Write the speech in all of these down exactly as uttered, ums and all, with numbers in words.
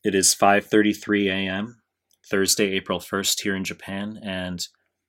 It is five thirty-three a.m., Thursday, April first here in Japan, and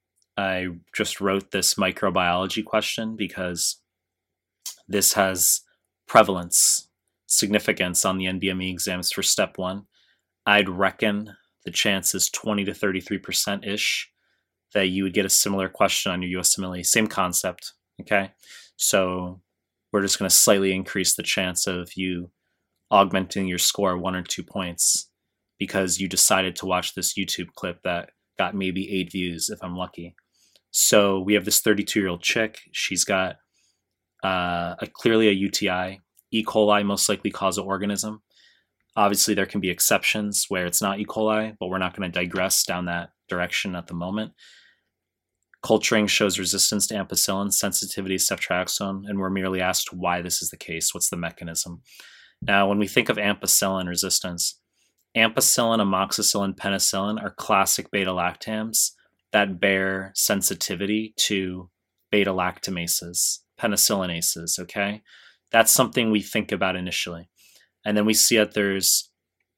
I just wrote this microbiology question because this has prevalence, significance on the N B M E exams for step one. I'd reckon the chance is twenty to thirty-three percent-ish that you would get a similar question on your U S M L E. Same concept, okay? So we're just going to slightly increase the chance of you augmenting your score one or two points because you decided to watch this YouTube clip that got maybe eight views if I'm lucky. So we have this thirty-two-year-old chick. She's got uh, a, clearly a U T I. E. coli, most likely causal organism. Obviously, there can be exceptions where it's not E. coli, but we're not going to digress down that direction at the moment. Culturing shows resistance to ampicillin, sensitivity to ceftriaxone, and we're merely asked why this is the case. What's the mechanism? Now, when we think of ampicillin resistance, ampicillin, amoxicillin, penicillin are classic beta-lactams that bear sensitivity to beta-lactamases, penicillinases, okay? That's something we think about initially. And then we see that there's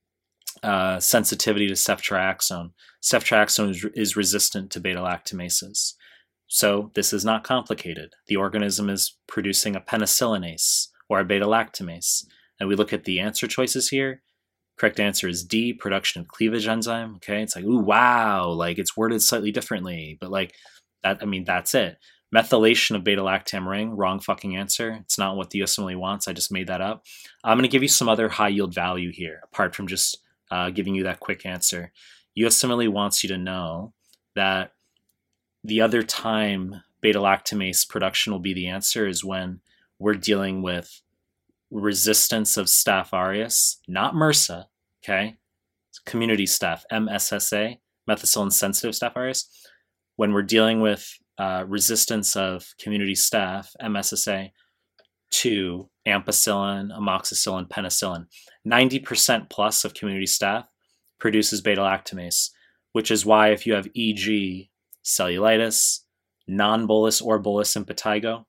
uh, sensitivity to ceftriaxone. Ceftriaxone is, is resistant to beta-lactamases. So this is not complicated. The organism is producing a penicillinase or a beta-lactamase. And we look at the answer choices here. Correct answer is D, production of cleavage enzyme. Okay, it's like, ooh, wow, like it's worded slightly differently, but like that, I mean, that's it. Methylation of beta-lactam ring, wrong fucking answer. It's not what the U S M L E wants. I just made that up. I'm going to give you some other high yield value here, apart from just uh, giving you that quick answer. U S M L E wants you to know that the other time beta-lactamase production will be the answer is when we're dealing with resistance of Staph aureus, not MRSA, okay? It's community staph, M S S A, methicillin sensitive Staph aureus. When we're dealing with uh, resistance of community staph, M S S A, to ampicillin, amoxicillin, penicillin, ninety percent plus of community staph produces beta-lactamase, which is why if you have E G cellulitis, non-bolus or bolus impetigo,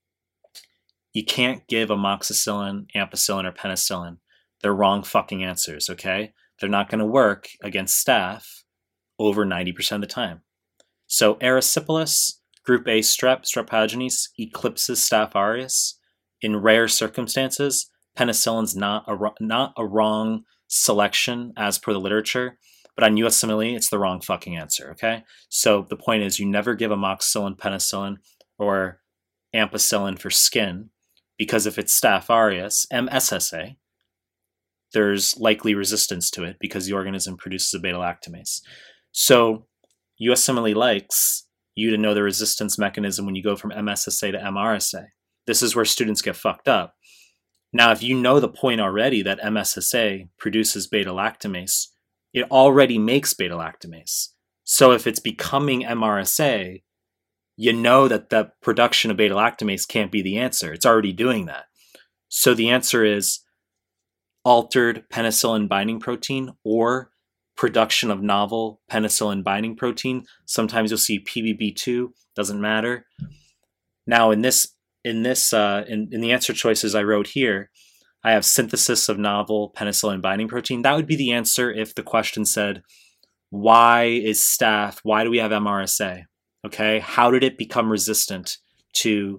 you can't give amoxicillin, ampicillin, or penicillin. They're wrong fucking answers, okay? They're not going to work against staph over ninety percent of the time. So erysipelas, group A strep, strep pyogenes, eclipses Staph aureus. In rare circumstances, penicillin's not a, not a wrong selection as per the literature, but on U S M L E, it's the wrong fucking answer, okay? So the point is you never give amoxicillin, penicillin, or ampicillin for skin, because if it's Staph aureus, M S S A, there's likely resistance to it because the organism produces a beta-lactamase. So U S M L E likes you to know the resistance mechanism when you go from M S S A to M R S A. This is where students get fucked up. Now, if you know the point already that M S S A produces beta-lactamase, it already makes beta-lactamase. So if it's becoming M R S A, you know that the production of beta-lactamase can't be the answer. It's already doing that. So the answer is altered penicillin binding protein or production of novel penicillin binding protein. Sometimes you'll see P B B two, doesn't matter. Now in this, in this, uh, in, in the answer choices I wrote here, I have synthesis of novel penicillin binding protein. That would be the answer if the question said, why is staph, why do we have M R S A? Okay, how did it become resistant to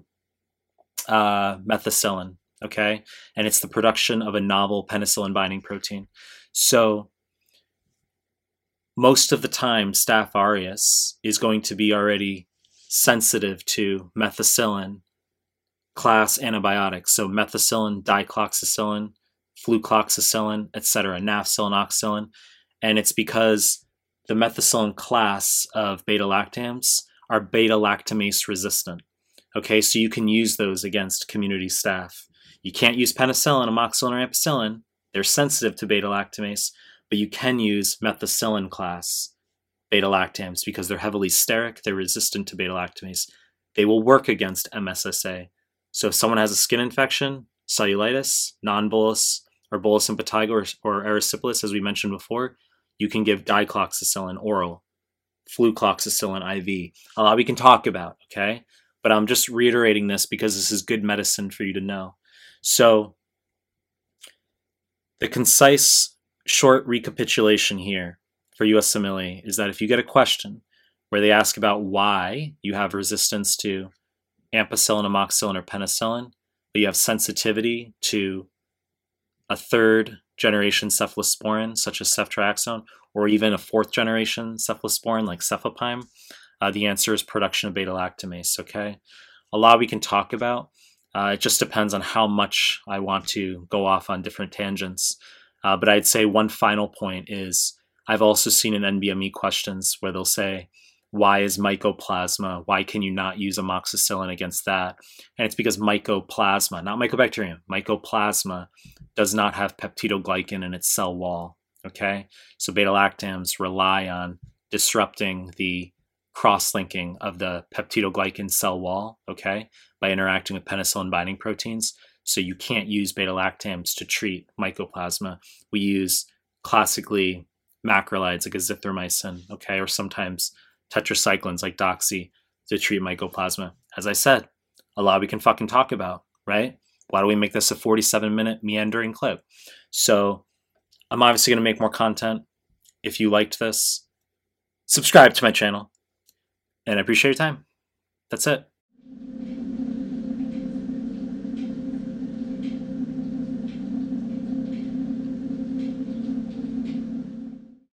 uh, methicillin? Okay, and it's the production of a novel penicillin binding protein. So most of the time, Staph aureus is going to be already sensitive to methicillin class antibiotics. So methicillin, dicloxacillin, flucloxacillin, et cetera, nafcillin, oxacillin. And it's because the methicillin class of beta-lactams are beta-lactamase resistant. Okay, so you can use those against community staph. You can't use penicillin, amoxicillin, or ampicillin. They're sensitive to beta-lactamase, but you can use methicillin class beta-lactams because they're heavily steric, they're resistant to beta-lactamase. They will work against M S S A. So if someone has a skin infection, cellulitis, non-bolus, or bolus impetigo, or, or erysipelas, as we mentioned before, you can give dicloxacillin oral, flucloxacillin I V. A lot we can talk about, okay? But I'm just reiterating this because this is good medicine for you to know. So the concise short recapitulation here for U S Simile is that if you get a question where they ask about why you have resistance to ampicillin, amoxicillin, or penicillin, but you have sensitivity to a third generation cephalosporin, such as ceftriaxone, or even a fourth generation cephalosporin like cefepime, uh, the answer is production of beta-lactamase, okay? A lot we can talk about. Uh, it just depends on how much I want to go off on different tangents. Uh, but I'd say one final point is I've also seen in N B M E questions where they'll say, why is mycoplasma? Why can you not use amoxicillin against that? And it's because mycoplasma, not mycobacterium, mycoplasma does not have peptidoglycan in its cell wall, okay? So beta-lactams rely on disrupting the cross-linking of the peptidoglycan cell wall, okay, by interacting with penicillin binding proteins. So you can't use beta-lactams to treat mycoplasma. We use classically macrolides like azithromycin, okay, or sometimes tetracyclines like doxy to treat mycoplasma. As I said, a lot we can fucking talk about, right? Why do we make this a forty-seven minute meandering clip? So I'm obviously going to make more content. If you liked this, subscribe to my channel. And I appreciate your time. That's it.